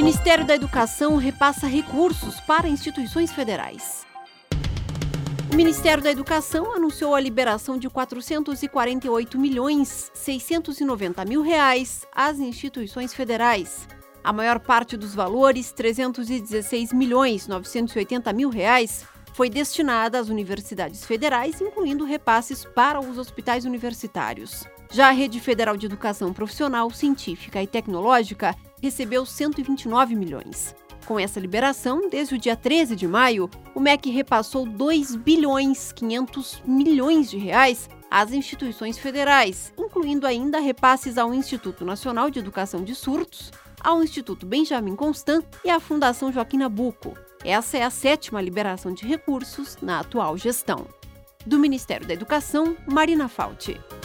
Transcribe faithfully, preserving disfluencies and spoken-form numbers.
Ministério da Educação repassa recursos para instituições federais. O Ministério da Educação anunciou a liberação de quatrocentos e quarenta e oito milhões seiscentos e noventa mil reais às instituições federais. A maior parte dos valores, trezentos e dezesseis milhões novecentos e oitenta mil reais, foi destinada às universidades federais, incluindo repasses para os hospitais universitários. Já a Rede Federal de Educação Profissional, Científica e Tecnológica recebeu cento e vinte e nove milhões. Com essa liberação, desde o dia treze de maio, o M E C repassou dois bilhões quinhentos milhões de reais às instituições federais, incluindo ainda repasses ao Instituto Nacional de Educação de Surdos, ao Instituto Benjamin Constant e à Fundação Joaquim Nabuco. Essa é a sétima liberação de recursos na atual gestão. Do Ministério da Educação, Marina Fauci.